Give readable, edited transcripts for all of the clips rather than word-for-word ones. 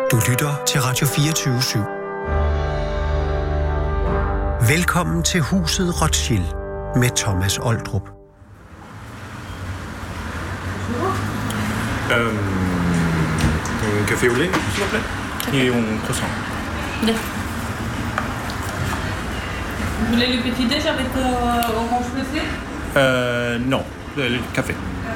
Du lytter til Radio 24/7. Velkommen til Huset Rothschild med Thomas Oldrup. Un café au lait, s'il vous plaît. Et un croissant. Yeah. Vous voulez le petit déj avec orange pressé? Non, le café.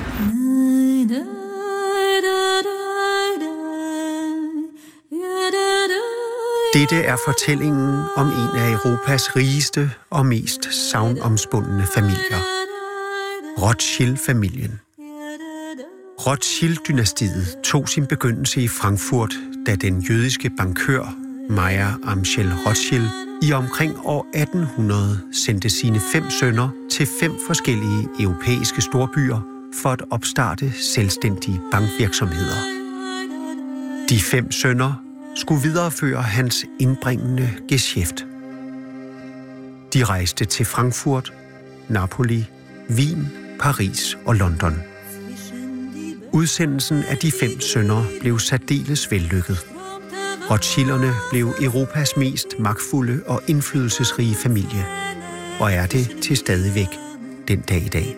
Dette er fortællingen om en af Europas rigeste og mest sagnomspundne familier. Rothschild-familien. Rothschild-dynastiet tog sin begyndelse i Frankfurt, da den jødiske bankør Meyer Amschel Rothschild i omkring år 1800 sendte sine 5 sønner til 5 forskellige europæiske storbyer for at opstarte selvstændige bankvirksomheder. De 5 sønner skulle videreføre hans indbringende geschæft. De rejste til Frankfurt, Napoli, Wien, Paris og London. Udsendelsen af de 5 sønner blev særdeles vellykket. Rothschilderne blev Europas mest magtfulde og indflydelsesrige familie, og er det til stadigvæk den dag i dag.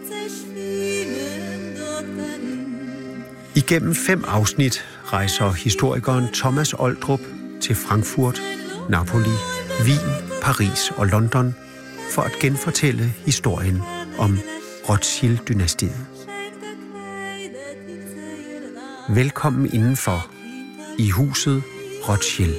Igennem 5 afsnit rejser historikeren Thomas Oldrup til Frankfurt, Napoli, Wien, Paris og London for at genfortælle historien om Rothschild-dynastiet. Velkommen indenfor i Huset Rothschild.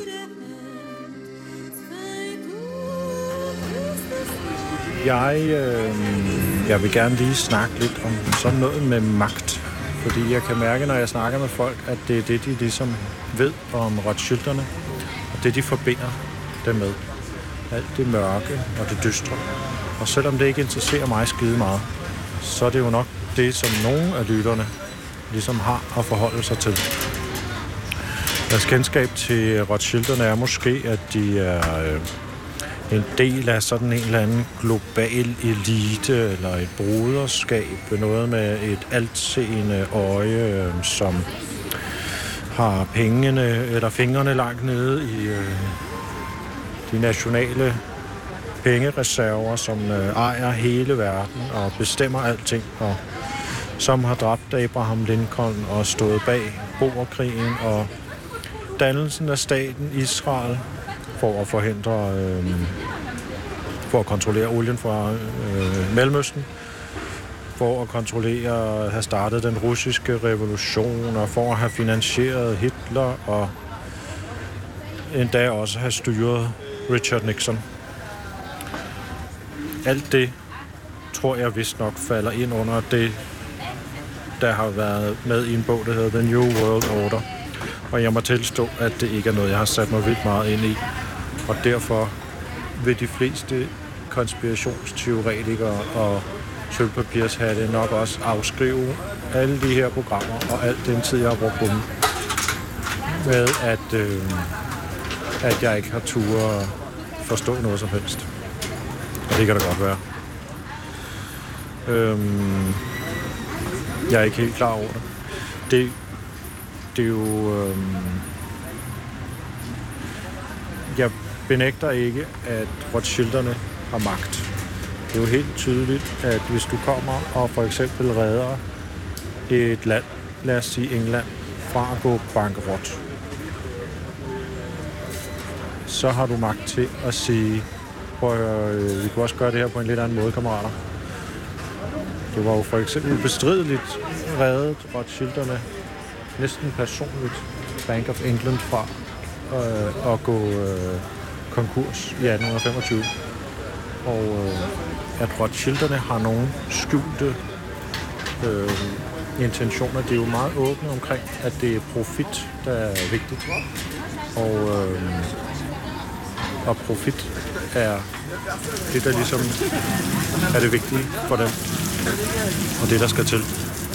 Jeg vil gerne lige snakke lidt om sådan noget med magt. Fordi jeg kan mærke, når jeg snakker med folk, at det er det, de ligesom ved om Rothschilderne, og det, de forbinder det med. Alt det mørke og det dystre. Og selvom det ikke interesserer mig skide meget, så er det jo nok det, som nogle af lytterne ligesom har at forholde sig til. Deres kendskab til Rothschilderne er måske, at de er en del af sådan en eller anden global elite eller et broderskab, noget med et altseende øje, som har pengene eller fingrene langt nede i de nationale pengereserver, som ejer hele verden og bestemmer alting, og som har dræbt Abraham Lincoln og stået bag boerkrigen og dannelsen af staten Israel for at forhindre, for at kontrollere olien fra Mellemøsten, for at kontrollere, have startet den russiske revolution, og for at have finansieret Hitler, og endda også have styret Richard Nixon. Alt det, tror jeg vist nok falder ind under det, der har været med i en bog, der hedder The New World Order. Og jeg må tilstå, at det ikke er noget, jeg har sat mig vildt meget ind i. Og derfor vil de fleste konspirationsteoretikere og sølvpapirshatte nok også afskrive alle de her programmer og alt den tid, jeg har brugt på dem. Med at jeg ikke har tur at forstå noget som helst. Og det kan da godt være. Jeg er ikke helt klar over det. Det er jo... Jeg benægter ikke, at Rothschilderne har magt. Det er jo helt tydeligt, at hvis du kommer og for eksempel redder et land, lad os sige England, fra at gå bankerot, så har du magt til at sige, vi kan også gøre det her på en lidt anden måde, kammerater. Det var jo for eksempel bestrideligt reddet Rothschilderne næsten personligt Bank of England fra at gå konkurs i 1825. Og at Rothschilderne har nogle skjulte intentioner. Det er jo meget åbne omkring, at det er profit, der er vigtigt. Og profit er det, der ligesom er det vigtige for dem. Og det, der skal til.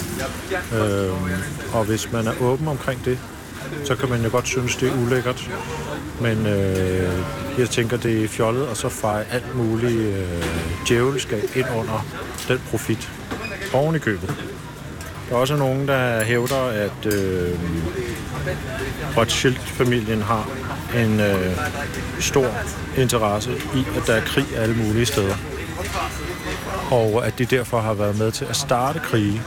Og hvis man er åben omkring det, så kan man jo godt synes, det er ulækkert. Men jeg tænker, det er fjollet, og så feje alt muligt djævelskab ind under den profit oven i købet. Der er også nogen, der hævder, at Rothschild-familien har en stor interesse i, at der er krig alle mulige steder. Og at de derfor har været med til at starte krige.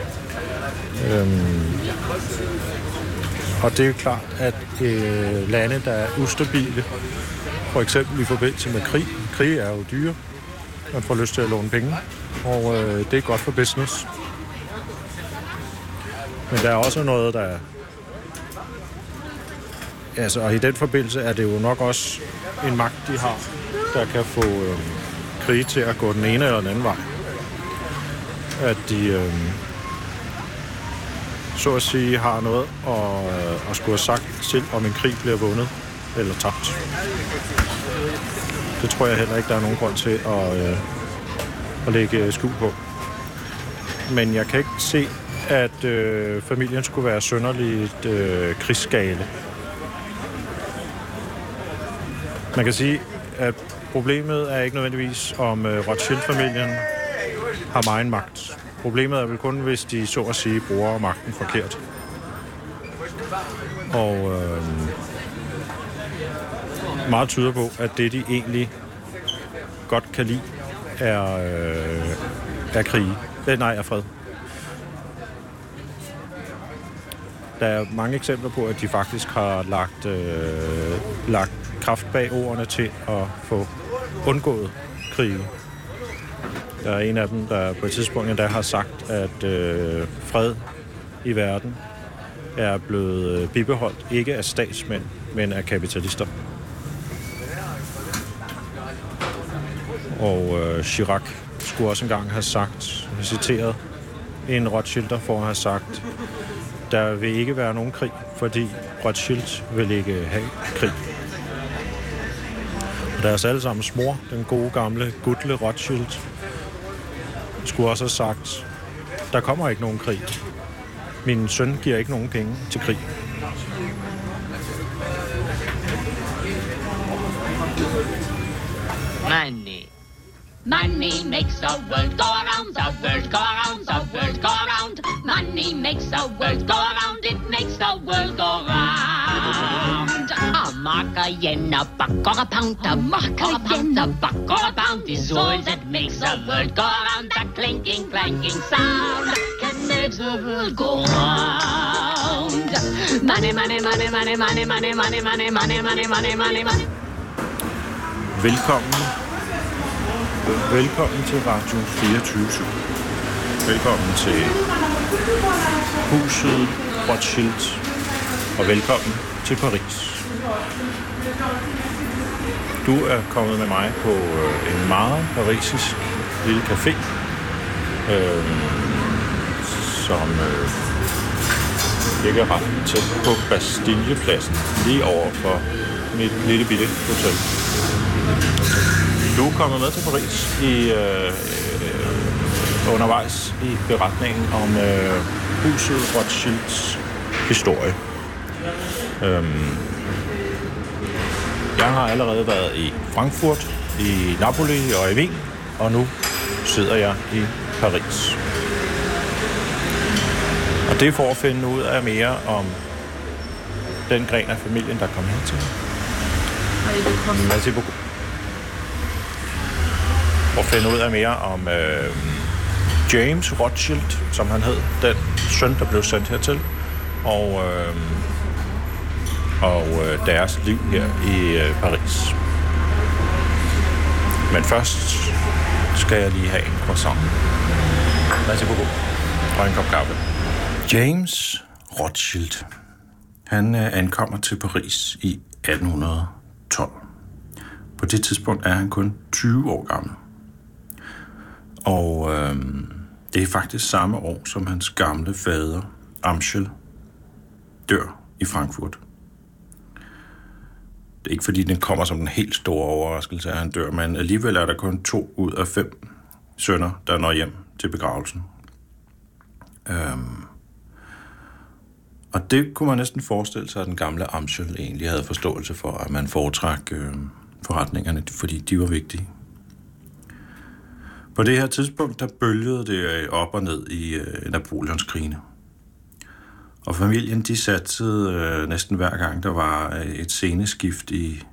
Og det er jo klart, at lande, der er ustabile, for eksempel i forbindelse med krig er jo dyre. Man får lyst til at låne penge, og det er godt for business. Men der er også noget, der... Altså, og i den forbindelse er det jo nok også en magt, de har, der kan få krig til at gå den ene eller den anden vej. At de, så at sige, har noget at skulle have sagt til, om en krig bliver vundet eller tabt. Det tror jeg heller ikke, der er nogen grund til at lægge skjul på. Men jeg kan ikke se, at familien skulle være synderligt krigsgale. Man kan sige, at problemet er ikke nødvendigvis, om Rothschild-familien har meget magt. Problemet er vel kun, hvis de så at sige bruger magten forkert. Og meget tyder på, at det, de egentlig godt kan lide, er krig. Nej, er fred. Der er mange eksempler på, at de faktisk har lagt kraft bag ordene til at få undgået krige. Der er en af dem, der på et tidspunkt endda har sagt, at fred i verden er blevet bibeholdt ikke af statsmænd, men af kapitalister. Og Chirac skulle også engang have sagt, citeret en Rothschilder for at have sagt, der vil ikke være nogen krig, fordi Rothschild vil ikke have krig. Og deres allesammens mor, den gode gamle Gudle Rothschild, skulle også have sagt, der kommer ikke nogen krig. Min søn giver ikke nogen penge til krig. Money. Money makes the world go around, the world go around, the world go around. Money makes the world go around, it makes the world go round. A mark, a yen, a buck, or a pound, a mark, a yen, a buck, or a pound is all that makes the world go around. That clinking, clanking sound can make the world go round. Money, money, money, money, money, money, money, money, money, money, money, money, money. Velkommen til Radio 24/7. Velkommen til huset Rothschild. Og velkommen til Paris. Du er kommet med mig på en meget parisisk lille café, som ligger ret tæt på Bastillepladsen, lige over for mit lille bitte hotel. Du er kommet med til Paris undervejs i beretningen om huset Rothschilds historie. Jeg har allerede været i Frankfurt, i Napoli og i Wien, og nu sidder jeg i Paris. Og det er for at finde ud af mere om den gren af familien, der kom hertil. Merci beaucoup. Og finde ud af mere om James Rothschild, som han hed, den søn, der blev sendt hertil, og deres liv her i Paris. Men først skal jeg lige have en croissant. Merci beaucoup. Og en kop kaffe. James Rothschild, han ankommer til Paris i 1812. På det tidspunkt er han kun 20 år gammel. Og det er faktisk samme år, som hans gamle fader, Amschel, dør i Frankfurt. Det er ikke fordi, den kommer som en helt stor overraskelse, at han dør, men alligevel er der kun 2 ud af 5 sønner, der når hjem til begravelsen. Og det kunne man næsten forestille sig, at den gamle Amschel egentlig havde forståelse for, at man foretrak forretningerne, fordi de var vigtige. På det her tidspunkt, der bølgede det op og ned i Napoleonskrigene. Og familien, de satsede næsten hver gang, der var et sceneskift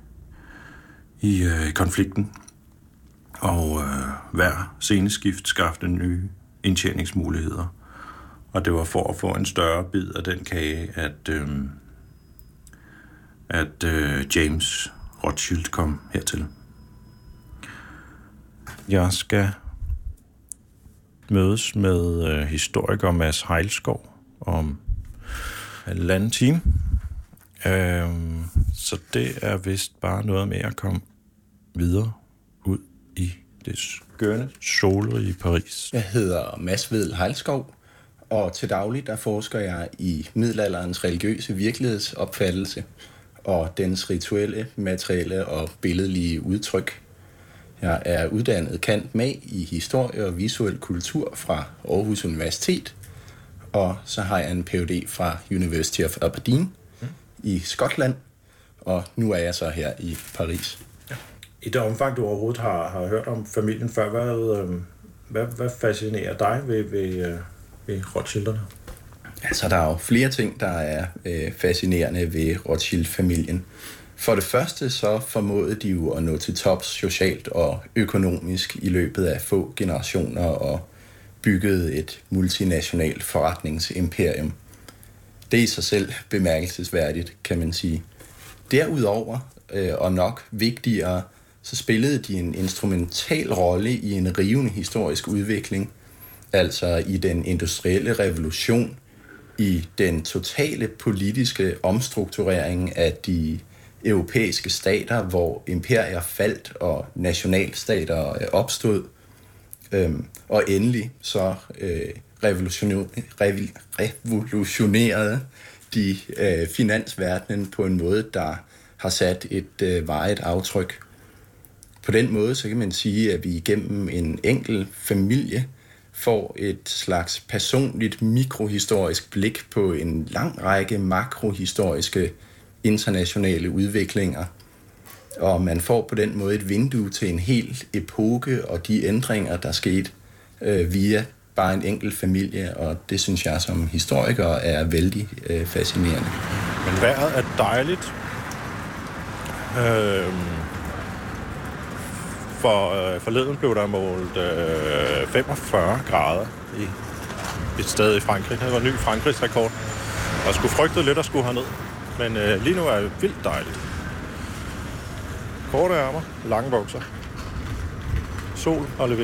i konflikten. Og hver sceneskift skabte nye indtjeningsmuligheder. Og det var for at få en større bid af den kage, at James Rothschild kom hertil. Jeg skal mødes med historiker Mads Hejlskov om 1,5 time. Så det er vist bare noget med at komme videre ud i det skønne, solrige Paris. Jeg hedder Mads Vedel Hejlskov, og til daglig der forsker jeg i middelalderens religiøse virkelighedsopfattelse og dens rituelle, materielle og billedlige udtryk. Jeg er uddannet cand.mag i historie og visuel kultur fra Aarhus Universitet, og så har jeg en Ph.D. fra University of Aberdeen i Skotland, og nu er jeg så her i Paris. Ja. I det omfang, du overhovedet har hørt om familien før, hvad fascinerer dig ved Rothschilderne? Altså, der er jo flere ting, der er fascinerende ved Rothschild-familien. For det første så formåede de jo at nå til tops socialt og økonomisk i løbet af få generationer og byggede et multinationalt forretningsimperium. Det er i sig selv bemærkelsesværdigt, kan man sige. Derudover, og nok vigtigere, så spillede de en instrumental rolle i en rivende historisk udvikling, altså i den industrielle revolution, i den totale politiske omstrukturering af de europæiske stater, hvor imperier faldt og nationalstater opstod. Og endelig så revolutionerede de finansverdenen på en måde, der har sat et varigt aftryk. På den måde så kan man sige, at vi igennem en enkelt familie får et slags personligt mikrohistorisk blik på en lang række makrohistoriske internationale udviklinger. Og man får på den måde et vindue til en hel epoke og de ændringer, der skete via bare en enkelt familie, og det synes jeg som historiker er vældig fascinerende. Men vejret er dejligt. Forleden blev der målt 45 grader i et sted i Frankrig. Det var en ny Frankrigs rekord. Og skulle frygte lidt at skulle herned. Men lige nu er det vildt dejligt. Korte ærmer, lange bukser. Sol og lidt vind.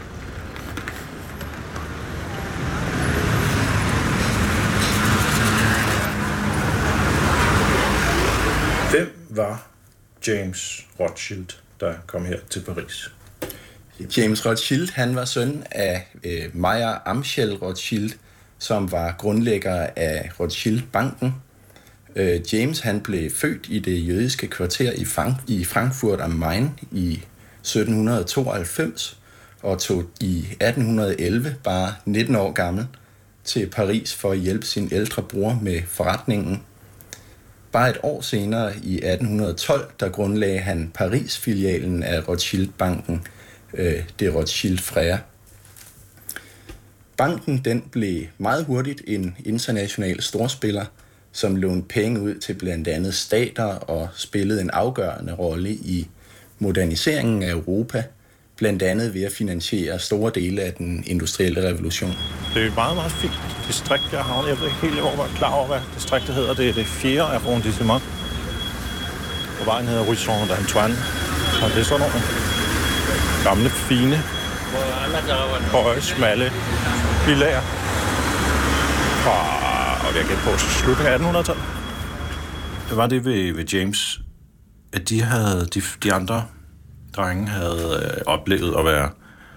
Hvem var James Rothschild, der kom her til Paris? James Rothschild, han var søn af Meyer Amschel Rothschild, som var grundlægger af Rothschild-banken. James, han blev født i det jødiske kvarter i Frankfurt am Main i 1792 og tog i 1811, bare 19 år gammel, til Paris for at hjælpe sin ældre bror med forretningen. Bare et år senere, i 1812, der grundlagde han Paris-filialen af Rothschild-banken, det Rothschild Frères. Banken den blev meget hurtigt en international storspiller, som lånte penge ud til blandt andet stater og spillede en afgørende rolle i moderniseringen af Europa, blandt andet ved at finansiere store dele af den industrielle revolution. Det er et meget, meget fint distrikt, jeg har. Jeg ved ikke helt, hvor jeg er klar over, hvad distriktet hedder. Det er det 4. arrondissement. Og vejen hedder Rue Saint-Antoine. Og det er sådan nogle gamle, fine, høje, smalle villager fra, og jeg gætter på, slutningen af 1800-tallet. Det var det ved James, at de andre drenge havde oplevet at være,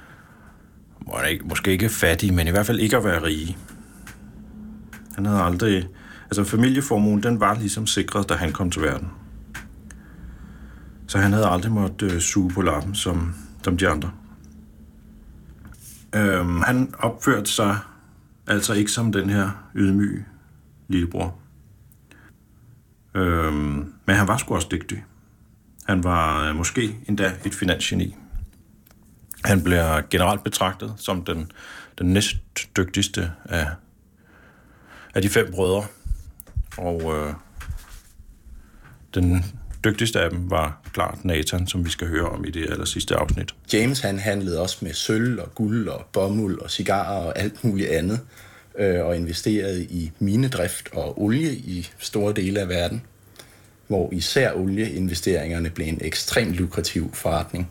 måske ikke fattige, men i hvert fald ikke at være rige. Han havde aldrig, altså familieformuen, den var ligesom sikret, da han kom til verden. Så han havde aldrig måttet suge på lappen, som de andre. Han opførte sig altså ikke som den her ydmyge lillebror. Men han var sgu også dygtig. Han var måske endda et finansgeni. Han bliver generelt betragtet som den næstdygtigste af de 5 brødre. Og den dygtigste af dem var klart Nathan, som vi skal høre om i det allersidste afsnit. James han handlede også med sølv og guld og bomuld og cigarer og alt muligt andet, og investerede i minedrift og olie i store dele af verden, hvor især olieinvesteringerne blev en ekstremt lukrativ forretning.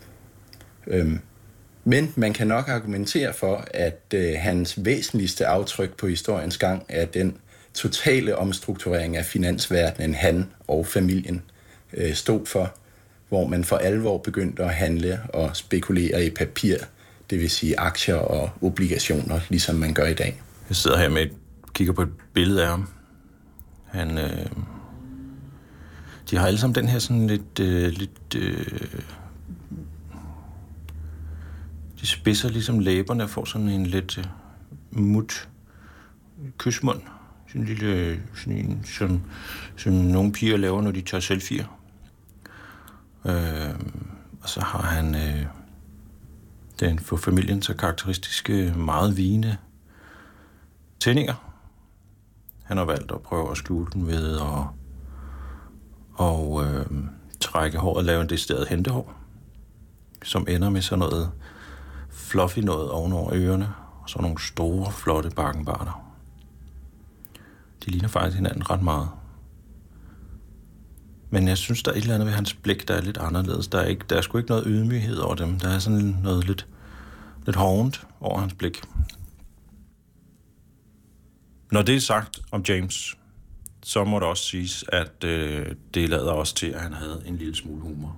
Men man kan nok argumentere for, at hans væsentligste aftryk på historiens gang er den totale omstrukturering af finansverdenen, han og familien stod for, hvor man for alvor begyndte at handle og spekulere i papir, det vil sige aktier og obligationer, ligesom man gør i dag. Jeg sidder her med kigger på et billede af ham. De har alle sammen den her sådan lidt de spidser ligesom læberne og får sådan en lidt mut kysmund. Sådan en lille, som nogle piger laver, når de tager selfie'er. Og så har han den for familien så karakteristiske, meget vigende tændinger. Han har valgt at prøve at skjule den ved at trække håret og lave en decideret hentehår, som ender med sådan noget fluffy noget ovenover ørerne, og så nogle store, flotte bakkenbarter. De ligner faktisk hinanden ret meget. Men jeg synes, der er et eller andet ved hans blik, der er lidt anderledes. Der er sgu ikke noget ydmyghed over dem. Der er sådan noget lidt hovent over hans blik. Når det er sagt om James, så må det også siges, at det lader også til, at han havde en lille smule humor.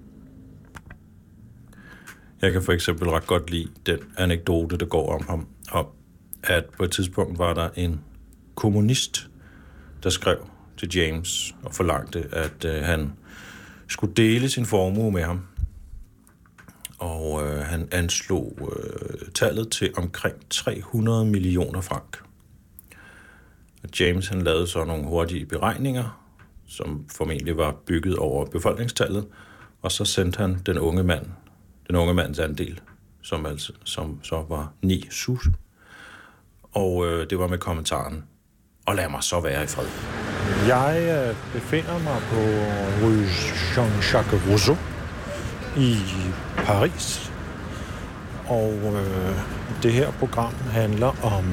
Jeg kan for eksempel ret godt lide den anekdote, der går om ham, om at på et tidspunkt var der en kommunist, der skrev til James og forlangte, at han skulle dele sin formue med ham. Og han anslog tallet til omkring 300 millioner franc. Og James han lavede så nogle hurtige beregninger, som formentlig var bygget over befolkningstallet, og så sendte han den unge mands andel, som så var 9 sous. Og det var med kommentaren: og lad mig så være i fred. Jeg befinder mig på Rue Jean-Jacques Rousseau i Paris. Og det her program handler om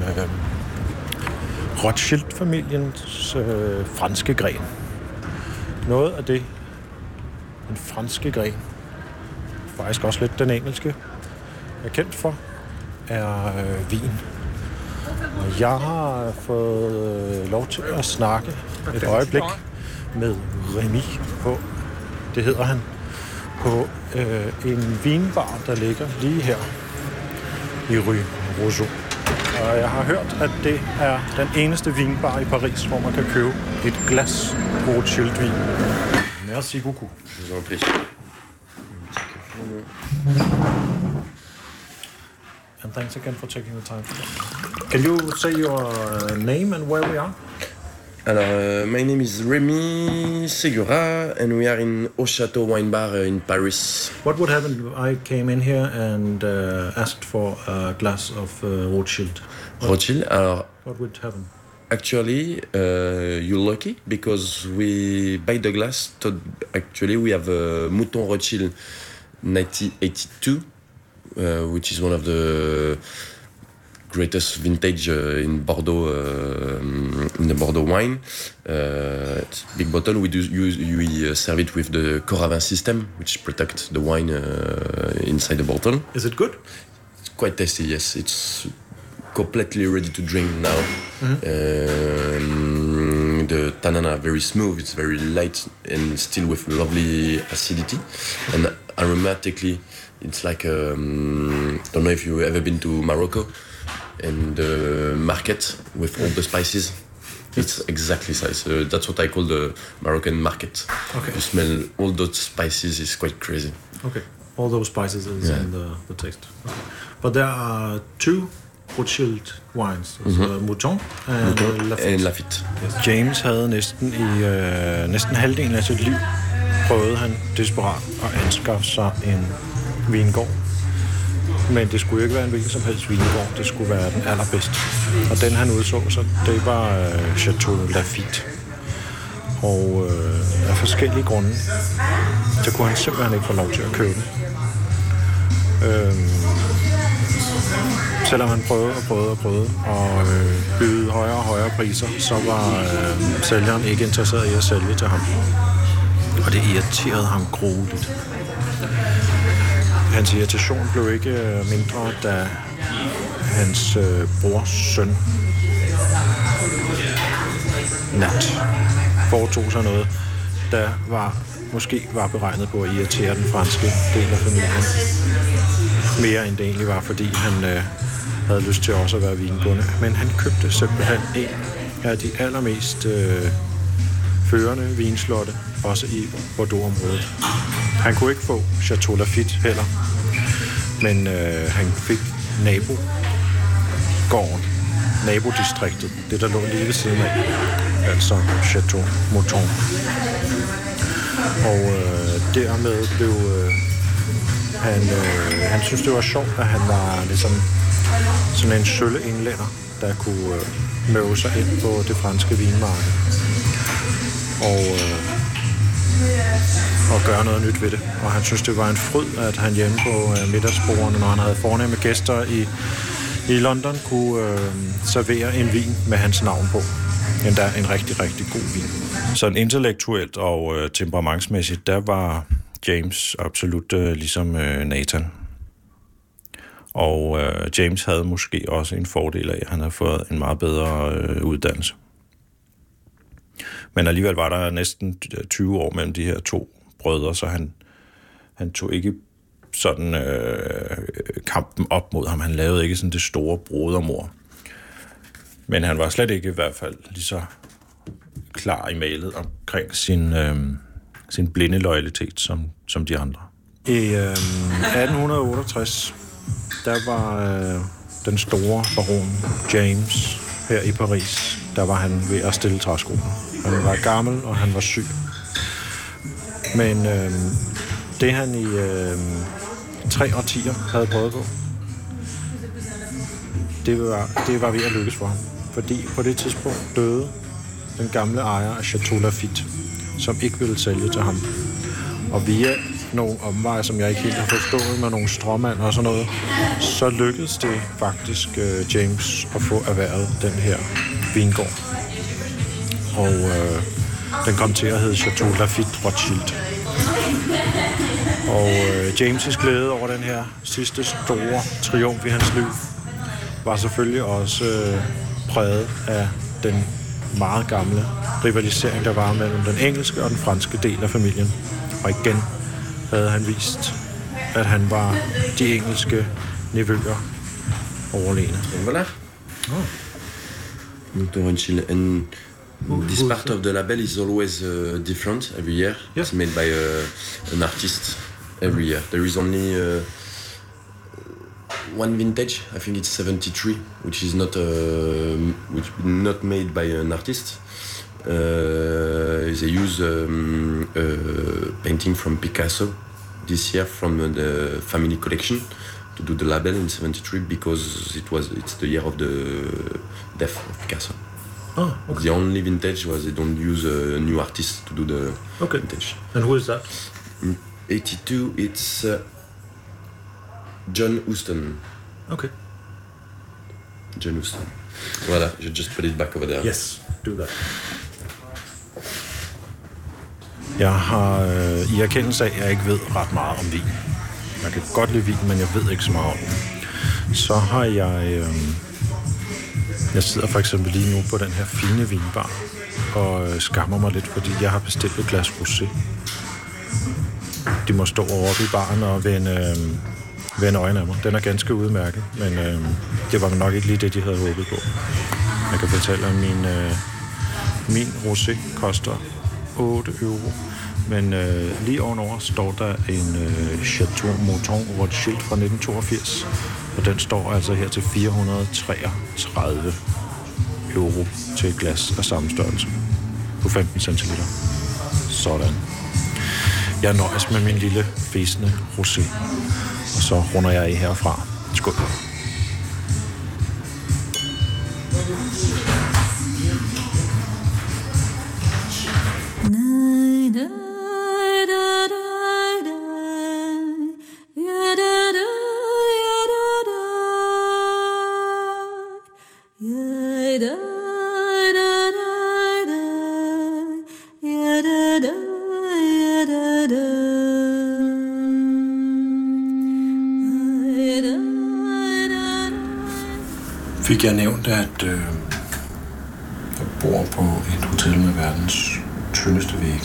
Rothschild-familiens franske gren. Noget af det, den franske gren, faktisk også lidt den engelske, er kendt for, er vin. Og jeg har fået lov til at snakke et øjeblik med Remy på, det hedder han, på en vinbar, der ligger lige her i Rue Rousseau. Og jeg har hørt, at det er den eneste vinbar i Paris, hvor man kan købe et glas Rothschild-vin. Merci beaucoup. Je vous en prie. And thanks again for taking the time. Can you say your name and where we are? Alors, my name is Rémi Segura, and we are in Au Château Wine Bar in Paris. What would happen if I came in here and asked for a glass of Rothschild? Rothschild, alors... What would happen? Actually, you're lucky because we buy the glass. Actually, we have a Mouton Rothschild 1982, which is one of the greatest vintage in Bordeaux, in the Bordeaux wine. It's a big bottle. We serve it with the Coravin system, which protects the wine inside the bottle. Is it good? It's quite tasty, yes. It's completely ready to drink now. Mm-hmm. The tannin are very smooth. It's very light and still with lovely acidity. And aromatically, it's like, don't know if you've ever been to Morocco, and the market with all the spices. It's exactly size. That's what I call the Moroccan market. Okay. You smell all those spices. It's quite crazy. Okay. All those spices is in the taste. Okay. But there are two Rothschild wines. Mouton and Lafite. Yes. James havde næsten halvdelen af sit liv prøvede han desperat at anskaffe sig en vingård. Men det skulle jo ikke være en hvilken som helst vingård. Det skulle være den allerbedste. Og den han udså, så det var Chateau Lafite. Og af forskellige grunde, så kunne han simpelthen ikke få lov til at købe den. Selvom han prøvede og byde højere og højere priser, så var sælgeren ikke interesseret i at sælge til ham. Og det irriterede ham grueligt. Hans irritation blev ikke mindre, da hans brors søn Nat foretog sig noget, der måske var beregnet på at irritere den franske del af familien. Mere end det egentlig var, fordi han havde lyst til også at være vinbonde. Men han købte simpelthen en af de allermest førende vinslotte, også i Bordeaux-området. Han kunne ikke få Chateau Lafite heller, men han fik nabodistriktet, det der lå lige ved siden af, altså Chateau Mouton. Og dermed blev han synes det var sjovt, at han var ligesom sådan en sølle englænder, der kunne møve sig ind på det franske vinmarked og gøre noget nyt ved det. Og han synes det var en fryd, at han hjemme på middagsbordene, når han havde fornemme gæster i London, kunne servere en vin med hans navn på. Endda en rigtig, rigtig god vin. Sådan intellektuelt og temperamentsmæssigt, der var James absolut ligesom Nathan. Og James havde måske også en fordel af, at han havde fået en meget bedre uddannelse. Men alligevel var der næsten 20 år mellem de her to brødre, så han tog ikke sådan kampen op mod ham. Han lavede ikke sådan det store brodermord. Men han var slet ikke i hvert fald lige så klar i mailet omkring sin blinde loyalitet som de andre. I 1868, der var den store baron James her i Paris, der var han ved at stille træskoene. Han var gammel, og han var syg. Men det han i 3 årtier havde prøvet på, det var ved at lykkes for ham. Fordi på det tidspunkt døde den gamle ejer af Chateau Lafite, som ikke ville sælge til ham. Og via nogle omveje, som jeg ikke helt har forstået, med nogle stråmand og sådan noget, så lykkedes det faktisk James at få erhvervet den her vingård. Og den kom til at hedde Chateau Lafite Rothschild. Og James' glæde over den her sidste store triumf i hans liv var selvfølgelig også præget af den meget gamle rivalisering, der var mellem den engelske og den franske del af familien. Og igen havde han vist, at han var de engelske nevøer overlegne. Voilà. Mouton Rothschild. And this part of the label is always different every year. Yes. It's made by an artist every year. There is only one vintage. I think it's 73, which is not made by an artist. They use painting from Picasso this year from the family collection to do the label in 73 because it's the year of the death of Picasso. Oh, okay. The only vintage was they don't use a new artist to do the vintage. And who is that? 82, it's John Huston. Okay. John Huston. Voilà, you just put it back over there. Yes, do that. Jeg har i erkendelse af, at jeg ikke ved ret meget om vin. Jeg kan godt lide vin, men jeg ved ikke så meget om den. Så har jeg sidder for eksempel lige nu på den her fine vinbar og skammer mig lidt, fordi jeg har bestilt et glas rosé. De må stå oppe i baren og vende øjnene af mig. Den er ganske udmærket, men det var nok ikke lige det, de havde håbet på. Jeg kan fortælle, at min rosé koster 8 euro, men lige ovenover står der en Chateau Mouton Rothschild fra 1982, og den står altså her til 433 euro til et glas af samme størrelse på 15 centiliter. Sådan. Jeg nøjes med min lille fæsende rosé, og så runder jeg af herfra. Skål. Fik jeg nævnt, at jeg bor på et hotel med verdens tyndeste vægge.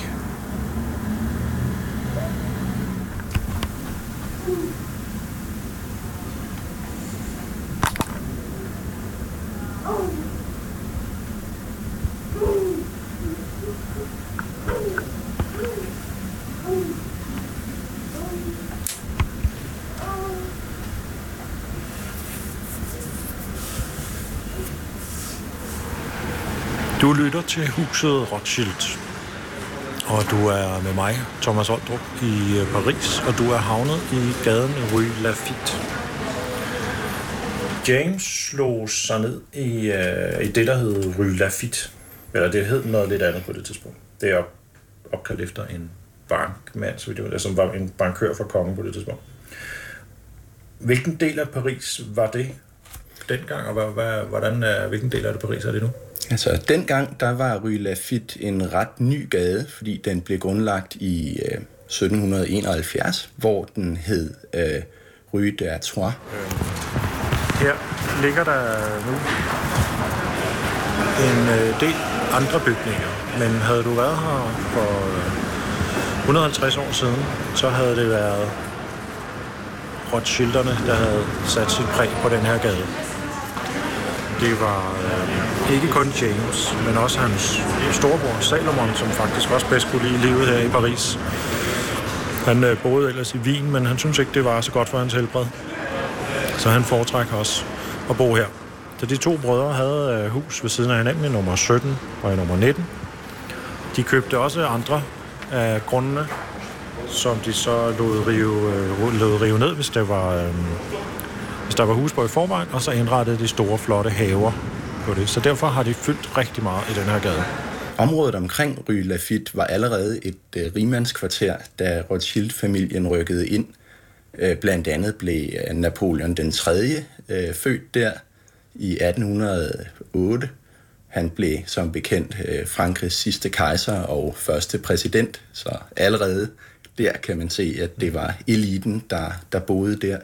Du lytter til Huset Rothschild, og du er med mig, Thomas Oldrup, i Paris, og du er havnet i gaden Rue Lafitte. James slog sig ned i det, der hed Rue Lafitte, eller det hed noget lidt andet på det tidspunkt. Det er opkaldt efter en bankmand, som var en bankør for kongen på det tidspunkt. Hvilken del af Paris var det dengang, og hvilken del af det Paris er det nu? Altså, dengang, der var Rue Lafitte en ret ny gade, fordi den blev grundlagt i 1771, hvor den hed Rue d'Artois. Her ligger der nu en del andre bygninger, men havde du været her for 150 år siden, så havde det været Rothschilderne, der havde sat sit præg på den her gade. Det var ikke kun James, men også hans storebror Salomon, som faktisk også bedst kunne lide livet her i Paris. Han boede ellers i Wien, men han syntes ikke, det var så godt for hans helbred. Så han foretrækker også at bo her. Så de to brødre havde hus ved siden af hinanden i nummer 17 og i nummer 19. De købte også andre af grundene, som de så lod rive ned, hvis der var hus på i forvejen, og så indrettede de store, flotte haver på det. Så derfor har de fyldt rigtig meget i den her gade. Området omkring Rue Lafitte var allerede et rigmandskvarter, da Rothschild-familien rykkede ind. Blandt andet blev Napoleon den 3. født der i 1808. Han blev som bekendt Frankrigs sidste kejser og første præsident, så allerede der kan man se, at det var eliten, der boede der.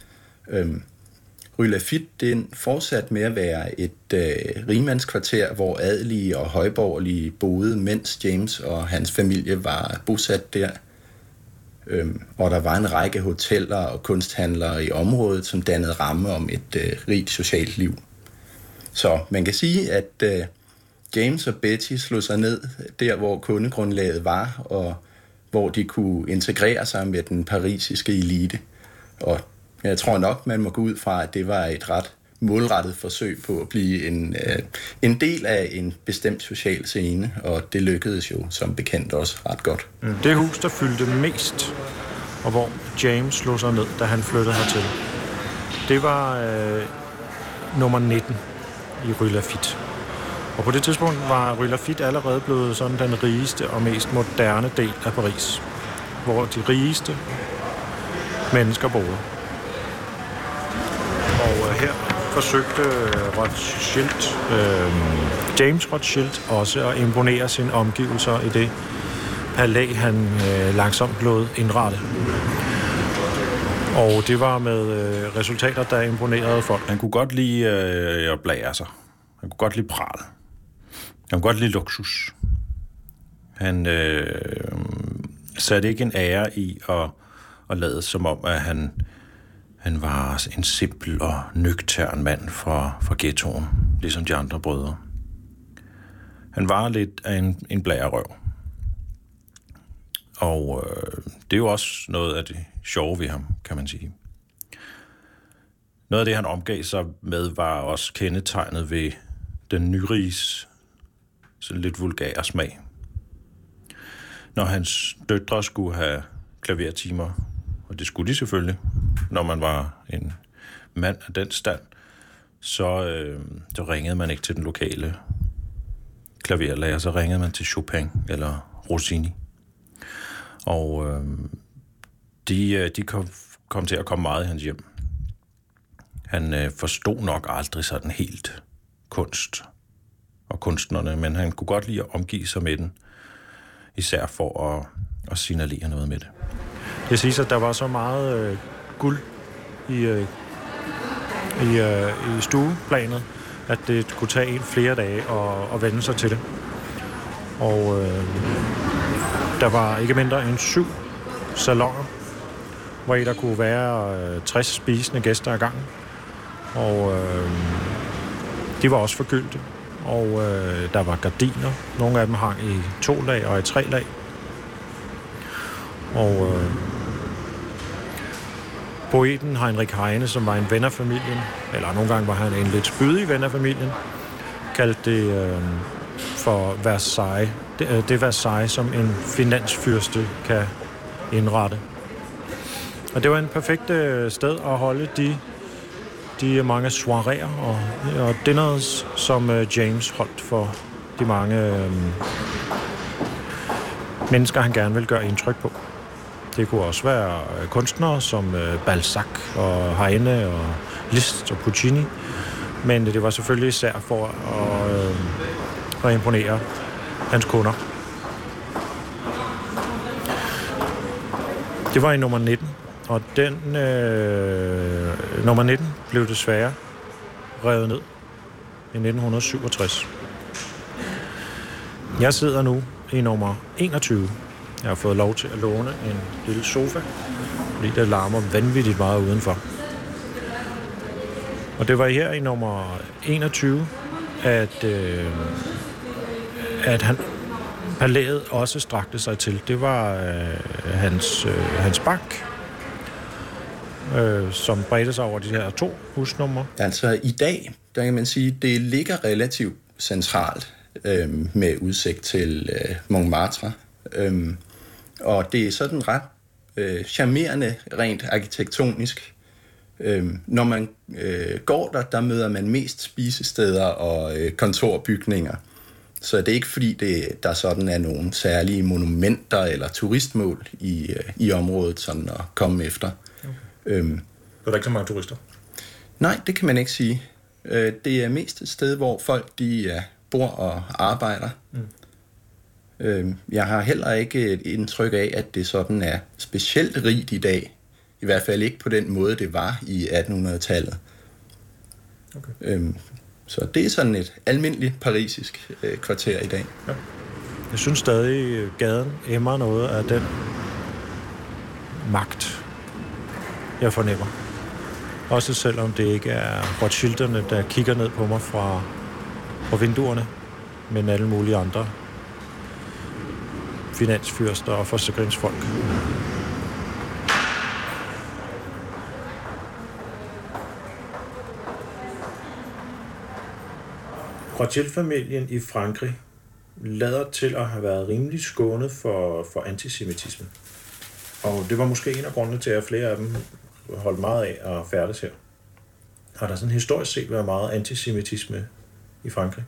Rue Lafitte, den fortsatte med at være et rigmandskvarter, hvor adelige og højborgerlige boede, mens James og hans familie var bosat der. Og der var en række hoteller og kunsthandlere i området, som dannede ramme om et rigt socialt liv. Så man kan sige, at James og Betty slog sig ned der, hvor kundegrundlaget var, og hvor de kunne integrere sig med den parisiske elite. Og jeg tror nok, man må gå ud fra, at det var et ret målrettet forsøg på at blive en del af en bestemt social scene, og det lykkedes jo som bekendt også ret godt. Det hus, der fyldte mest, og hvor James slog sig ned, da han flyttede hertil, det var nummer 19 i Rue Lafitte. Og på det tidspunkt var Rue Lafitte allerede blevet sådan den rigeste og mest moderne del af Paris, hvor de rigeste mennesker boede. Og her forsøgte James Rothschild også at imponere sine omgivelser i det palæ, han langsomt blev indrettet. Og det var med resultater, der imponerede folk. Han kunne godt lide at blære sig. Han kunne godt lide pral. Han kunne godt lide luksus. Han satte ikke en ære i at lade som om, at han var en simpel og nøgtern mand fra ghettoen, ligesom de andre brødre. Han var lidt af en blærerøv. Og det er jo også noget af det sjove ved ham, kan man sige. Noget af det, han omgav sig med, var også kendetegnet ved den nyriges sådan lidt vulgære smag. Når hans døtre skulle have klavertimer, og det skulle de selvfølgelig, når man var en mand af den stand, så ringede man ikke til den lokale klaverlærer, så ringede man til Chopin eller Rossini. Og de kom til at komme meget i hans hjem. Han forstod nok aldrig sådan helt kunst og kunstnerne, men han kunne godt lide at omgive sig med den, især for at signalere noget med det. Det siges, at der var så meget guld i stueplanet, at det kunne tage en flere dage at vende sig til det. Og der var ikke mindre end 7 salonger, hvor der kunne være 60 spisende gæster ad gangen. Og de var også forgyldte. Og der var gardiner. Nogle af dem hang i 2 lag og i 3 lag. Og poeten Heinrich Heine, som var en ven af familien, eller nogle gange var han en lidt spydig ven af familien, kaldte det for Versailles. Det Versailles, som en finansfyrste kan indrette. Og det var en perfekt sted at holde de mange soiréer og dinners, som James holdt for de mange mennesker, han gerne ville gøre indtryk på. Det kunne også være kunstnere som Balzac og Heine og Liszt og Puccini, men det var selvfølgelig især for at imponere hans kunder. Det var i nummer 19, og den nummer 19 blev desværre revet ned i 1967. Jeg sidder nu i nummer 21. Jeg har fået lov til at låne en lille sofa, fordi det larmer vanvittigt meget udenfor. Og det var her i nummer 21, at palæet også strakte sig til. Det var hans bank, som bredte sig over de her 2 husnumre. Altså i dag, der kan man sige, det ligger relativt centralt med udsigt til Montmartre. Og det er sådan ret charmerende rent arkitektonisk. Når man går der møder man mest spisesteder og kontorbygninger. Så det er ikke fordi, der sådan er nogle særlige monumenter eller turistmål i området sådan at komme efter. Okay. Der er ikke så mange turister? Nej, det kan man ikke sige. Det er mest et sted, hvor folk de bor og arbejder. Jeg har heller ikke et indtryk af, at det sådan er specielt rigt i dag. I hvert fald ikke på den måde, det var i 1800-tallet. Okay. Så det er sådan et almindeligt parisisk kvarter i dag. Ja. Jeg synes stadig, gaden emmer noget af den magt, jeg fornemmer. Også selvom det ikke er Rothschilderne, der kigger ned på mig fra vinduerne, men alle mulige andre finansfyrster og forsikringsfolk. Rothschild-familien i Frankrig lader til at have været rimelig skånet for antisemitisme. Og det var måske en af grundene til, at flere af dem holdt meget af at færdes her. Har der sådan historisk set været meget antisemitisme i Frankrig?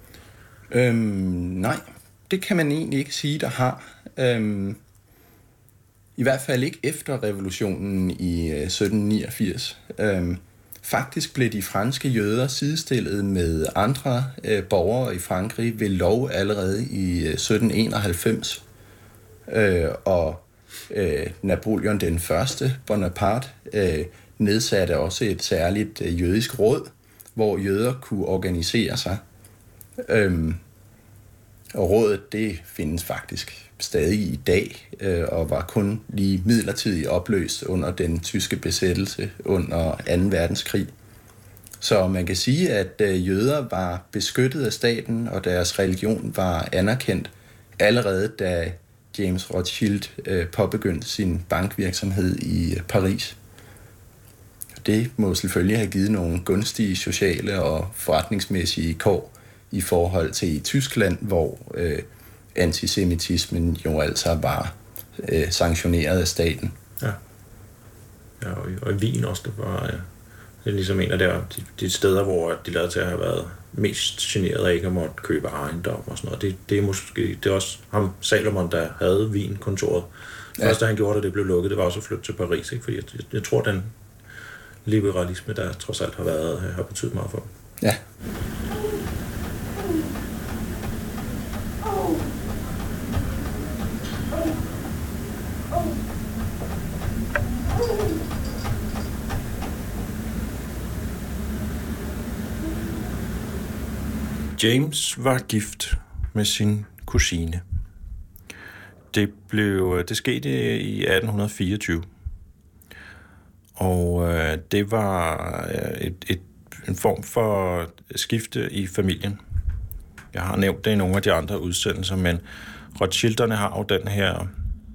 Nej, det kan man egentlig ikke sige, der har. I hvert fald ikke efter revolutionen i 1789. Faktisk blev de franske jøder sidestillet med andre borgere i Frankrig ved lov allerede i 1791. Napoleon den første, Bonaparte, nedsatte også et særligt jødisk råd, hvor jøder kunne organisere sig. Og rådet, det findes faktisk stadig i dag, og var kun lige midlertidigt opløst under den tyske besættelse under 2. verdenskrig. Så man kan sige, at jøder var beskyttet af staten, og deres religion var anerkendt allerede, da James Rothschild påbegyndte sin bankvirksomhed i Paris. Det må selvfølgelig have givet nogle gunstige sociale og forretningsmæssige kår i forhold til i Tyskland, hvor antisemitismen jo altså var sanktioneret af staten. Ja, og i Wien også, der var Det er ligesom en af de steder, hvor de lader til at have været mest generet af ikke at måtte købe ejendom og sådan noget. Det er måske det er også ham, Salomon, der havde Wien-kontoret. Først da han gjorde det blev lukket, det var også at flytte til Paris, ikke? Fordi jeg tror, den liberalisme, der trods alt har betydet meget for dem. Ja. James var gift med sin kusine. Det skete i 1824. Og det var en form for skifte i familien. Jeg har nævnt det i nogle af de andre udsendelser, men Rothschilderne har jo den her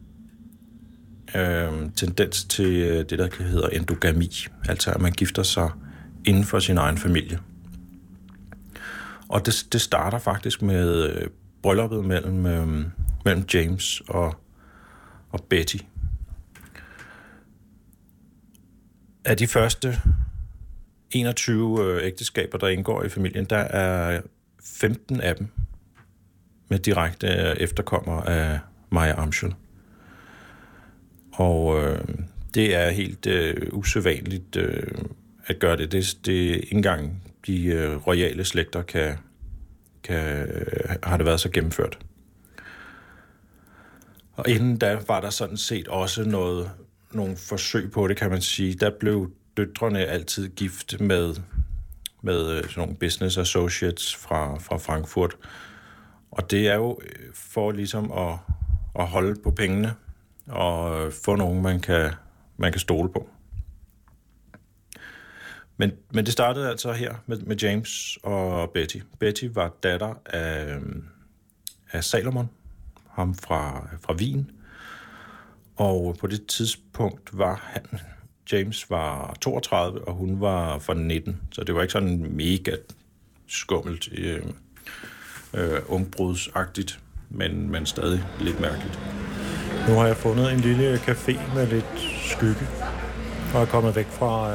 tendens til det, der hedder endogami. Altså at man gifter sig inden for sin egen familie. Og det starter faktisk med brylluppet mellem James og Betty. Af de første 21 ægteskaber, der indgår i familien, der er 15 af dem med direkte efterkommere af Maya Amschel. Og det er helt usædvanligt at gøre det. Det er ikke engang de royale slægter har det været så gennemført. Og inden da var der sådan set også nogle forsøg på det, kan man sige. Der blev døtrene altid gift med sådan nogle business associates fra Frankfurt. Og det er jo for ligesom at holde på pengene og få nogen, man kan stole på. Men det startede altså her med James og Betty. Betty var datter af Salomon, ham fra Wien. Og på det tidspunkt var James var 32, og hun var fra 19. Så det var ikke sådan mega skummelt, ungbrudsagtigt, men stadig lidt mærkeligt. Nu har jeg fundet en lille café med lidt skygge, og er kommet væk fra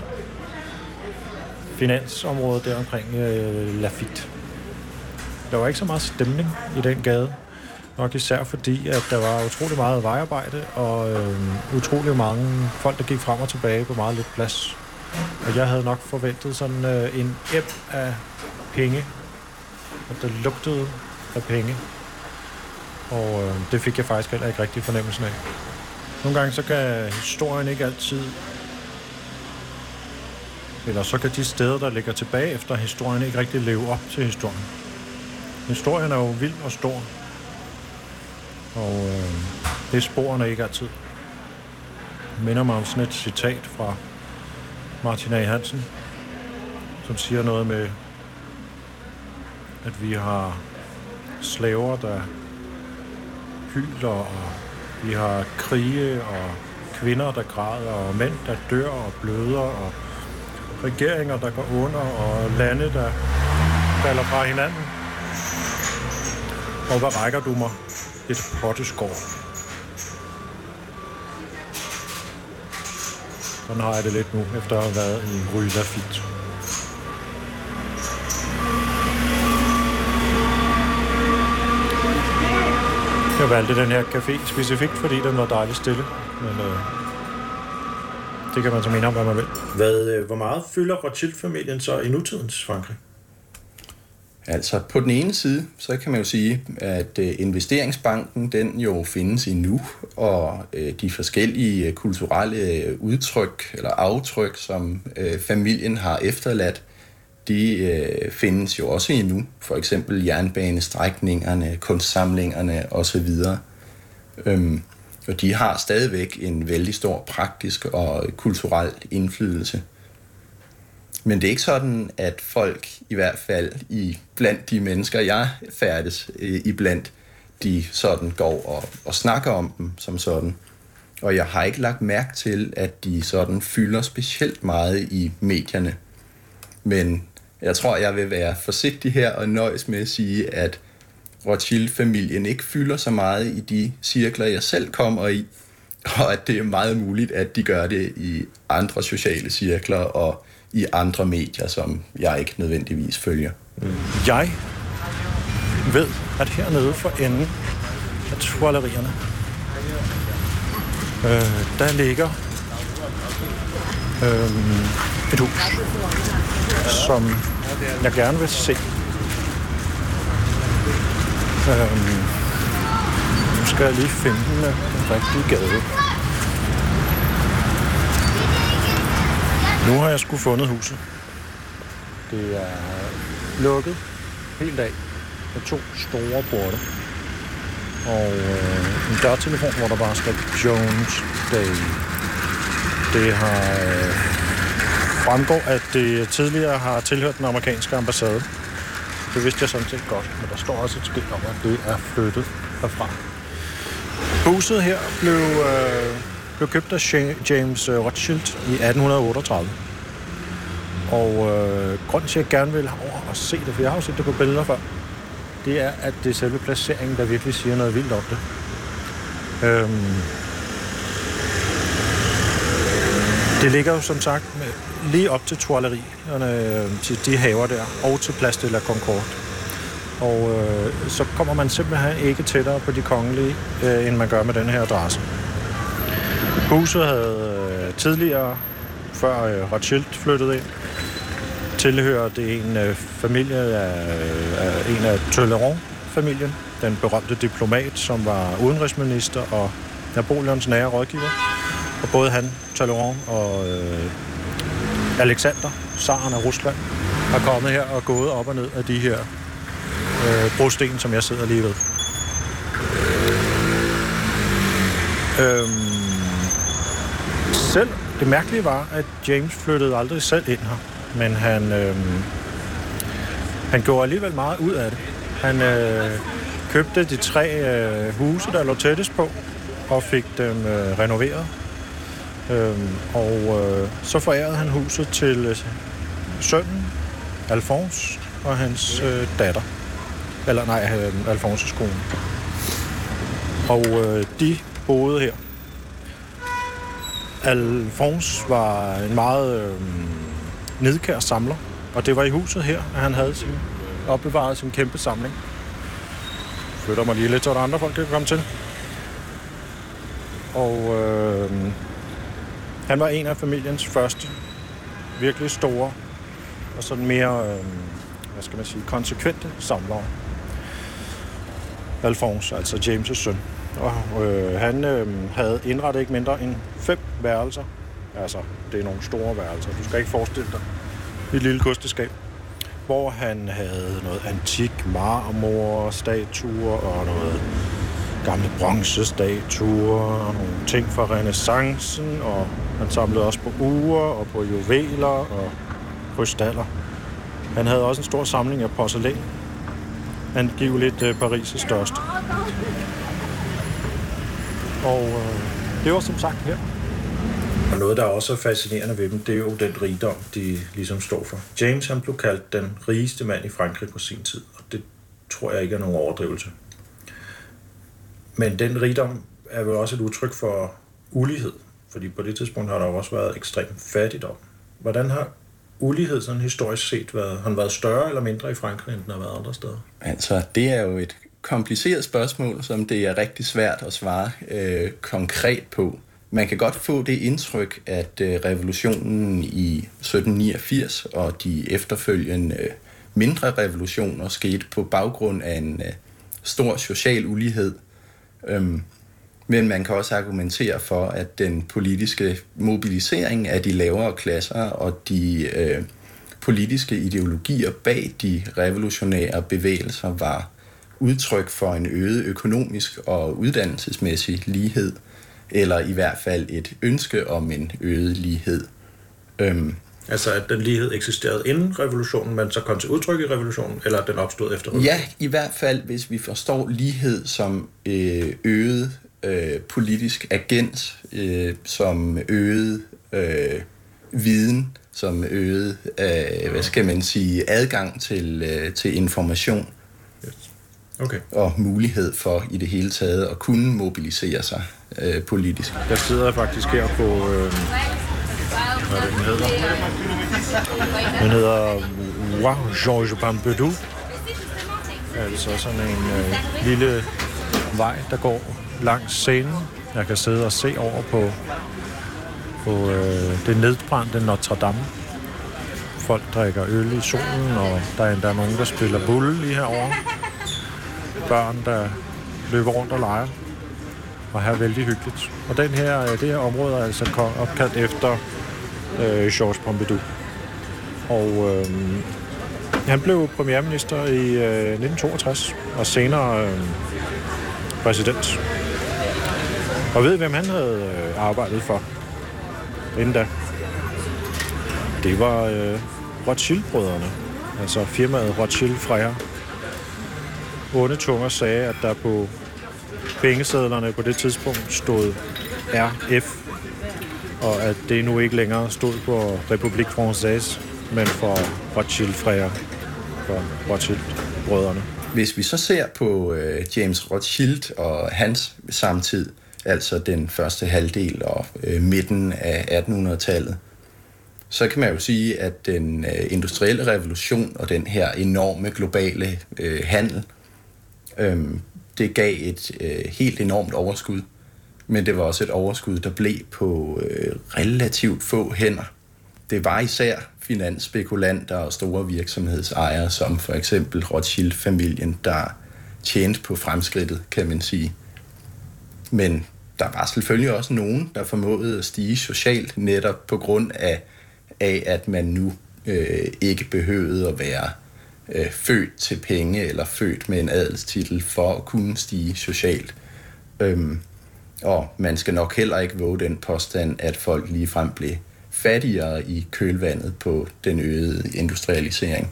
finansområdet der omkring Lafitte. Der var ikke så meget stemning i den gade. Nok især fordi, at der var utrolig meget vejarbejde og utrolig mange folk, der gik frem og tilbage på meget lidt plads. Og jeg havde nok forventet sådan en ebb af penge. Og der lugtede af penge. Og det fik jeg faktisk heller ikke rigtig fornemmelsen af. Nogle gange så kan historien ikke altid... Eller så kan de steder, der ligger tilbage efter historien, ikke rigtig leve op til historien. Historien er jo vild og stor. Og det er sporene ikke altid. Det minder mig om sådan et citat fra Martin A. Hansen, som siger noget med, at vi har slaver, der hyler, og vi har krige og kvinder, der græder, og mænd, der dør og bløder, og regeringer, der går under, og lande, der falder fra hinanden. Og hvad rækker du mig? Et potteskår. Sådan har jeg det lidt nu, efter at have været i Rue Lafitte. Jeg valgte den her café specifikt, fordi den var dejligt stille. Men det kan man så mene om, hvad man vil. Hvor meget fylder Rothschild-familien så i nutidens Frankrig? Altså på den ene side, så kan man jo sige, at investeringsbanken, den jo findes endnu, og de forskellige kulturelle udtryk eller aftryk, som familien har efterladt, de findes jo også endnu. For eksempel jernbanestrækningerne, kunstsamlingerne osv. Og de har stadigvæk en vældig stor praktisk og kulturel indflydelse. Men det er ikke sådan, at folk, i hvert fald blandt de mennesker, jeg færdes iblandt, de sådan går og snakker om dem som sådan. Og jeg har ikke lagt mærke til, at de sådan fylder specielt meget i medierne. Men jeg tror, jeg vil være forsigtig her og nøjes med at sige, at Rothschild-familien ikke fylder så meget i de cirkler, jeg selv kommer i, og at det er meget muligt, at de gør det i andre sociale cirkler og i andre medier, som jeg ikke nødvendigvis følger. Jeg ved, at hernede for enden af toilerierne, der ligger et hus, som jeg gerne vil se. Nu skal jeg lige finde den rigtige gade. Nu har jeg sgu fundet huset. Det er lukket helt af med 2 store porte. Og en dørtelefon, hvor der bare står Jones Day. Det har fremgår, at det tidligere har tilhørt den amerikanske ambassade. Det vidste jeg sådan set godt, men der står også et skilt om, at det er flyttet herfra. Huset her blev købt af James Rothschild i 1838. Og grunden til, at jeg gerne vil over og se det, for jeg har jo set det på billeder før, det er, at det er selve placeringen, der virkelig siger noget vildt om det. Det ligger jo som sagt lige op til toilerierne, til de haver der, og til Place de la Concorde. Og så kommer man simpelthen ikke tættere på de kongelige, end man gør med den her adresse. Huset havde tidligere, før Rothschild flyttede ind, tilhører det en familie af en af Talleyrand-familien, den berømte diplomat, som var udenrigsminister og Napoleons nære rådgiver. Og både han, Talleyrand og Alexander, zaren af Rusland, har kommet her og gået op og ned af de her brosten, som jeg sidder lige ved. Selv det mærkelige var, at James flyttede aldrig selv ind her, men han gjorde alligevel meget ud af det. Han købte de 3 huse, der lå tættest på, og fik dem renoveret. Så forærede han huset til sønnen, Alphonse, og hans datter. Alphonses kone. Og de boede her. Alphonse var en meget nidkær samler, og det var i huset her, at han havde opbevaret sin kæmpe samling. Flytter mig lige lidt, så der andre folk kan komme til. Og han var en af familiens første virkelig store og sådan mere, konsekvente samlere. Alphonse, altså James' søn. Og han havde indrettet ikke mindre end 5 værelser. Altså, det er nogle store værelser. Du skal ikke forestille dig et lille kosteskab, hvor han havde noget antik marmor, statuer og noget gamle bronzestatuer og nogle ting fra renæssancen, og han samlede også på ure og på juveler og krystaller. Han havde også en stor samling af porcelæn. Angiveligt Paris' største. Og det var som sagt her. Og noget, der også er fascinerende ved dem, det er jo den rigdom, de ligesom står for. James, han blev kaldt den rigeste mand i Frankrig på sin tid, og det tror jeg ikke er nogen overdrivelse. Men den rigdom er jo også et udtryk for ulighed, fordi på det tidspunkt har der også været ekstrem fattigdom. Hvordan har ulighed sådan historisk set været? Har den været større eller mindre i Frankrig, end den har været andre steder? Altså, det er jo et kompliceret spørgsmål, som det er rigtig svært at svare konkret på. Man kan godt få det indtryk, at revolutionen i 1789 og de efterfølgende mindre revolutioner skete på baggrund af en stor social ulighed. Men man kan også argumentere for, at den politiske mobilisering af de lavere klasser og de politiske ideologier bag de revolutionære bevægelser var udtryk for en øget økonomisk og uddannelsesmæssig lighed, eller i hvert fald et ønske om en øget lighed. Altså at den lighed eksisterede inden revolutionen, men så kom til udtryk i revolutionen, eller at den opstod efter revolutionen? Ja, i hvert fald, hvis vi forstår lighed som øget politisk agens, som øget viden, som øget adgang til information. Okay. Og mulighed for i det hele taget at kunne mobilisere sig politisk. Jeg sidder faktisk her på hvad det hedder. Den hedder Roi Georges Pompidou. Altså sådan en lille vej, der går langs scenen. Jeg kan sidde og se over på det nedbrændte Notre Dame. Folk drikker øl i solen, og der er endda nogen, der spiller bulle lige herovre. Børn, der løber rundt og leger. Og her er vældig hyggeligt. Og det her område er altså opkaldt efter Georges Pompidou. Og han blev premierminister i 1962, og senere præsident. Og ved hvem han havde arbejdet for inden da? Det var Rothschild-brødrene, altså firmaet Rothschild-Freyer. Onde tunger sagde, at der på pengesedlerne på det tidspunkt stod RF, og at det nu ikke længere stod på République Française, men for Rothschild-Freyer, for Rothschild-brødrene. Hvis vi så ser på James Rothschild og hans samtid, altså den første halvdel og midten af 1800-tallet, så kan man jo sige, at den industrielle revolution og den her enorme globale handel, det gav et helt enormt overskud. Men det var også et overskud, der blev på relativt få hænder. Det var især finansspekulanter og store virksomhedsejere, som for eksempel Rothschild-familien, der tjente på fremskridtet, kan man sige. Men der var selvfølgelig også nogen, der formåede at stige socialt netop på grund af at man nu ikke behøvede at være født til penge eller født med en adelstitel for at kunne stige socialt. Og man skal nok heller ikke våge den påstand, at folk ligefrem blev fattigere i kølvandet på den øgede industrialisering.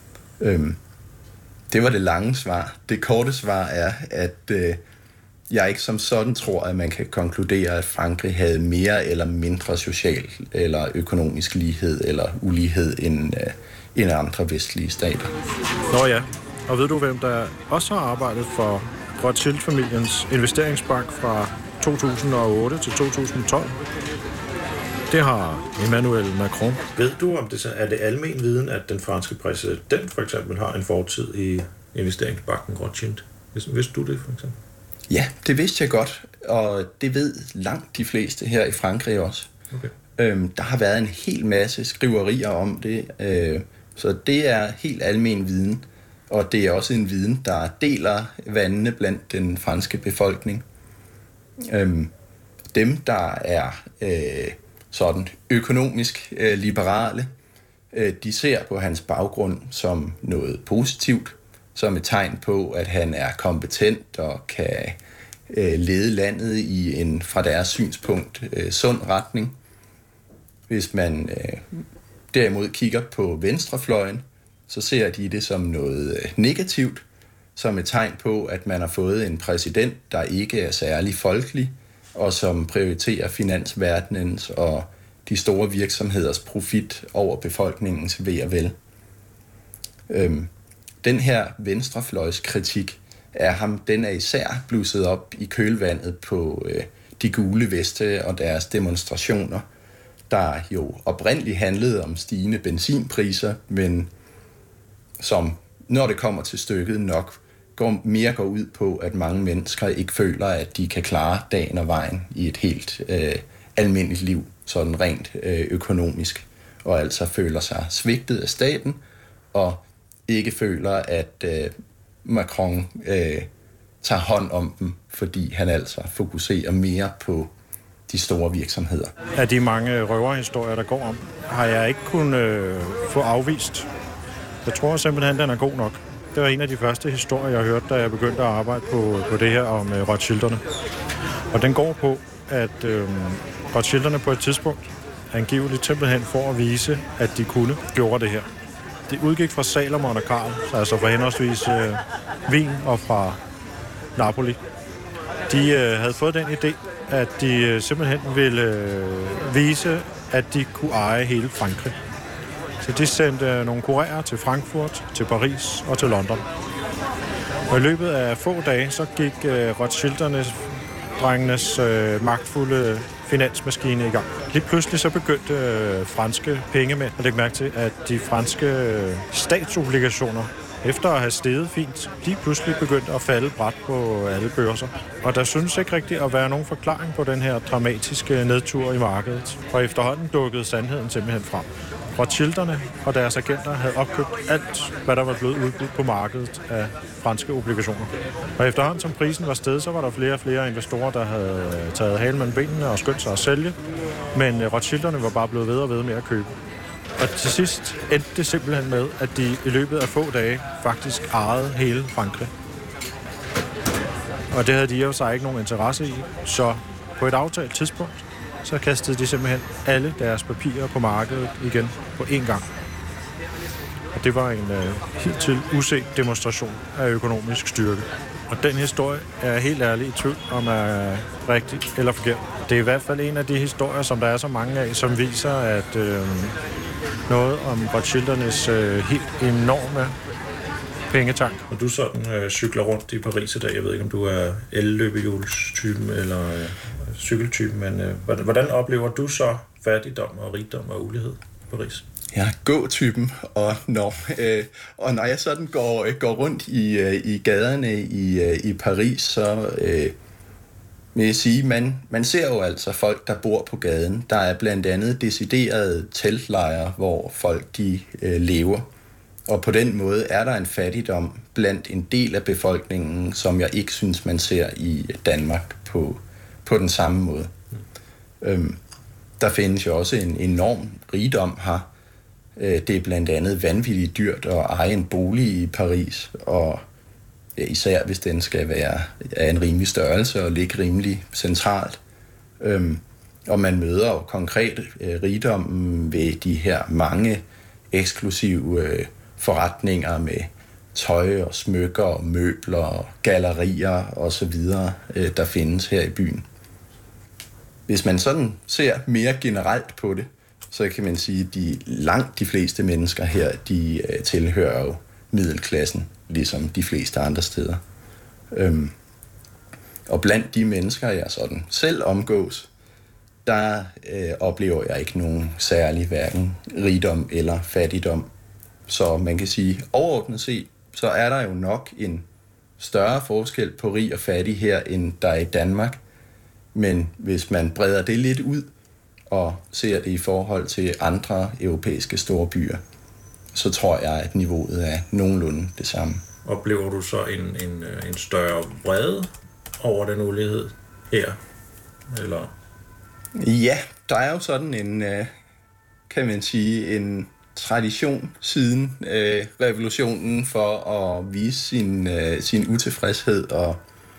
Det var det lange svar. Det korte svar er, at jeg ikke som sådan tror, at man kan konkludere, at Frankrig havde mere eller mindre social eller økonomisk lighed eller ulighed end andre vestlige stater. Nå ja, og ved du, hvem der også har arbejdet for Rothschild-familiens investeringsbank fra 2008 til 2012? Det har Emmanuel Macron. Ved du, om det er det almen viden, at den franske præsident for eksempel har en fortid i investeringsbanken Rothschild? Vidste du det for eksempel? Ja, det vidste jeg godt, og det ved langt de fleste her i Frankrig også. Okay. Der har været en hel masse skriverier om det, så det er helt almen viden, og det er også en viden, der deler vandene blandt den franske befolkning. Dem, der er sådan økonomisk liberale, de ser på hans baggrund som noget positivt, som et tegn på, at han er kompetent og kan lede landet i en, fra deres synspunkt, sund retning. Hvis man derimod kigger på venstrefløjen, så ser de det som noget negativt, som et tegn på, at man har fået en præsident, der ikke er særlig folkelig, og som prioriterer finansverdenens og de store virksomheders profit over befolkningens ve og vel. Den her venstrefløjskritik af ham, den er især blusset op i kølvandet på de gule veste og deres demonstrationer, der jo oprindeligt handlede om stigende benzinpriser, men som, når det kommer til stykket, nok går ud på, at mange mennesker ikke føler, at de kan klare dagen og vejen i et helt almindeligt liv, sådan rent økonomisk, og altså føler sig svigtet af staten, og ikke føler, at Macron tager hånd om dem, fordi han altså fokuserer mere på de store virksomheder. Af de mange røverhistorier, der går om, har jeg ikke kunnet få afvist. Jeg tror simpelthen, den er god nok. Det var en af de første historier, jeg hørte, da jeg begyndte at arbejde på det her om Rothschilderne. Og den går på, at Rothschilderne på et tidspunkt angiveligt simpelthen for at vise, at de kunne gjorde det her. De udgik fra Salomon og Karl, altså fra henholdsvis Wien og fra Napoli. De havde fået den idé, at de simpelthen ville vise, at de kunne eje hele Frankrig. Så de sendte nogle kurerer til Frankfurt, til Paris og til London. Og i løbet af få dage, så gik Rothschildernes drengenes magtfulde finansmaskine i gang. Lige pludselig så begyndte franske pengemænd at lægge mærke til, at de franske statsobligationer, efter at have steget fint, de pludselig begyndte at falde brat på alle børser. Og der synes ikke rigtigt at være nogen forklaring på den her dramatiske nedtur i markedet. Og efterhånden dukkede sandheden simpelthen frem. Rothschilderne og deres agenter havde opkøbt alt, hvad der var blevet udbudt på markedet af franske obligationer. Og efterhånden som prisen var steget, så var der flere og flere investorer, der havde taget halen mellem benene og skyndt sig at sælge. Men Rothschilderne var bare blevet ved og ved med at købe. Og til sidst endte det simpelthen med, at de i løbet af få dage faktisk ejede hele Frankrig. Og det havde de jo sig ikke nogen interesse i, så på et aftalt tidspunkt, så kastede de simpelthen alle deres papirer på markedet igen på én gang. Og det var en hidtil uset demonstration af økonomisk styrke. Og den historie er jeg helt ærlig i tvivl om er rigtig eller forkert. Det er i hvert fald en af de historier, som der er så mange af, som viser, at noget om Rothschildernes helt enorme pengetank. Og du sådan cykler rundt i Paris i dag. Jeg ved ikke, om du er elløbehjulstypen eller cykeltypen, men hvordan oplever du så fattigdom og rigdom og ulighed i Paris? Jeg er gå-typen, og når jeg sådan går rundt i gaderne i Paris, så vil jeg sige, man ser jo altså folk, der bor på gaden. Der er blandt andet deciderede teltlejre, hvor folk de lever. Og på den måde er der en fattigdom blandt en del af befolkningen, som jeg ikke synes, man ser i Danmark på den samme måde. Der findes jo også en enorm rigdom her. Det er blandt andet vanvittigt dyrt at eje en bolig i Paris, og især hvis den skal være af en rimelig størrelse og ligge rimelig centralt. Og man møder jo konkret rigdommen ved de her mange eksklusive forretninger med tøj og smykker og møbler og gallerier osv., der findes her i byen. Hvis man sådan ser mere generelt på det, så kan man sige, at langt de fleste mennesker her, de tilhører jo middelklassen, ligesom de fleste andre steder. Og blandt de mennesker, jeg sådan selv omgås, der oplever jeg ikke nogen særlig hverken rigdom eller fattigdom. Så man kan sige, overordnet set, så er der jo nok en større forskel på rig og fattig her, end der er i Danmark. Men hvis man breder det lidt ud og ser det i forhold til andre europæiske store byer, så tror jeg, at niveauet er nogenlunde det samme. Oplever du så en større vrede over den ulighed her? Eller? Ja, der er jo sådan en, kan man sige, en tradition siden revolutionen for at vise sin utilfredshed. Og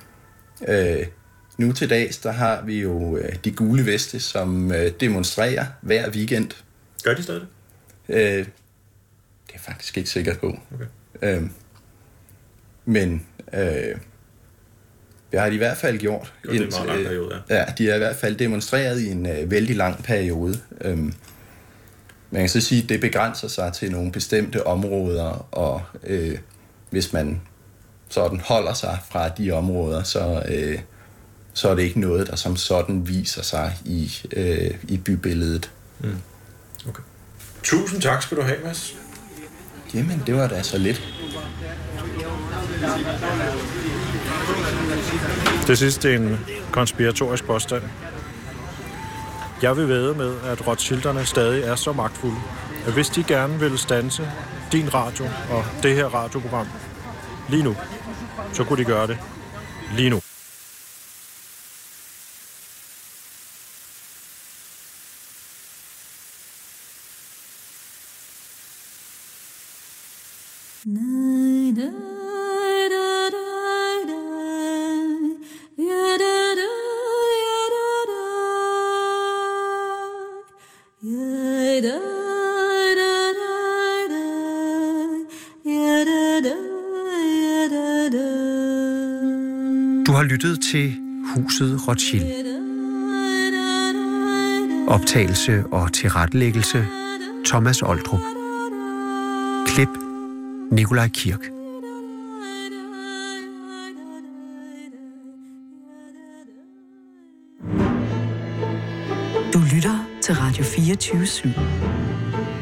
nu til dags, der har vi jo de gule veste, som demonstrerer hver weekend. Gør de stadig? Det er jeg faktisk ikke sikker på. Okay. Men det har de i hvert fald gjort. Jo, det er en meget lang periode, ja. Ja, de har i hvert fald demonstreret i en vældig lang periode. Man kan så sige, at det begrænser sig til nogle bestemte områder, og hvis man sådan holder sig fra de områder, så er det ikke noget, der som sådan viser sig i bybilledet. Mm. Okay. Tusind tak skal du have, Mads. Jamen, det var da så lidt. Det sidste er en konspiratorisk påstand. Jeg vil vædde med, at Rothschilderne stadig er så magtfulde, at hvis de gerne vil standse din radio og det her radioprogram lige nu, så kunne de gøre det lige nu. Du har lyttet til Huset Rothschild. Optagelse og tilrettelæggelse Thomas Oldrup. Klip Nikolaj Kirk. lytter til Radio 24/7.